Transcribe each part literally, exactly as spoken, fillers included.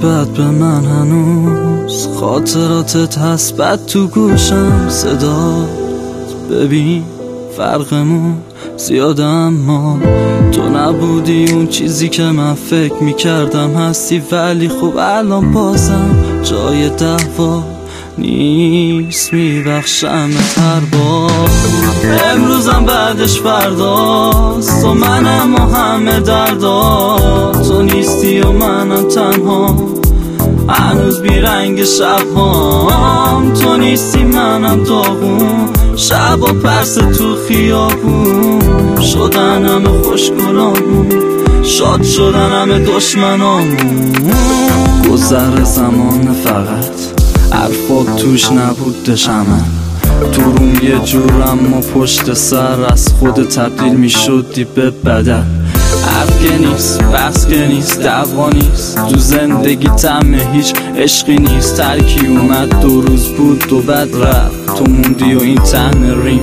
نسبت به من هنوز خاطراتت هست بد تو گوشم صدا. ببین فرقمون زیاده اما تو نبودی اون چیزی که من فکر میکردم هستی، ولی خب الان بازم جای دعوا نیست، میبخشمت هر بار. امروزم بعدش فرداست و منم و همه دردا، تو نیستی و منم تنها هنوز بیرنگ شبهام. تو نیستی منم داغون، شب و پرس تو خیابون شدن همه خوشگلامون، شاد شدن همه دشمنامون. گذر زمان فقط حرفات توش نبود شمن، تو روم یه جور اما پشت سر از خود تبدیل می شدی به بدن. حرف که نیست، بحث که نیست، دعوا نیست، تو زندگی طعم هیچ عشقی نیست. ترکی اومد دو روز بود دو بد رفت، تو موندی و این طعم ریم.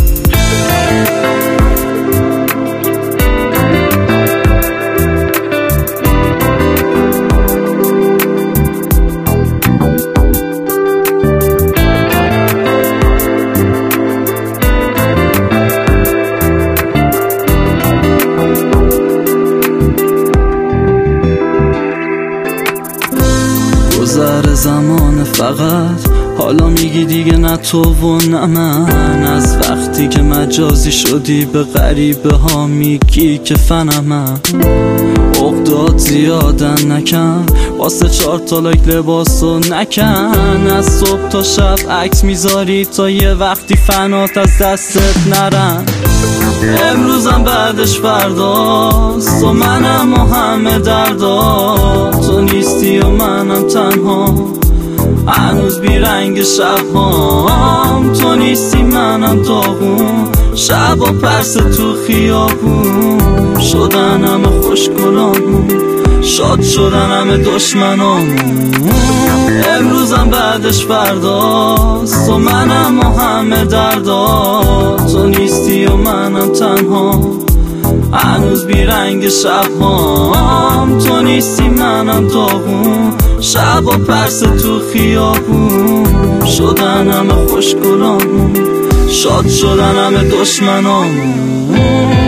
گذر زمان فقط حالا میگی دیگه نه تو و نه من، از وقتی که مجازی شدی به غریبه ها میگی که فنمم. عقدات زیادن نکن واسه چهار تا لایک لباسو نکن، از صبح تا شب عکس میذاری تا یه وقتی فنات از دستت نرن. امروزم بعدش فرداست و منم و همه دردا، تو نیستی و منم تنها هنوز بیرنگ شبهام. تو نیستی منم داغون، شب و پرس تو خیابون شدن همه خوشگلامون، شاد شدن همه دشمنامون. امروزم بعدش فرداست و منم و همه دردا، تو نیستی و منم تنها هنوز بیرنگ شبهام. تو نیستی منم داغون، شب و پرس تو خیابون شدن همه خوشگلامون، شاد شدن همه دشمنامون.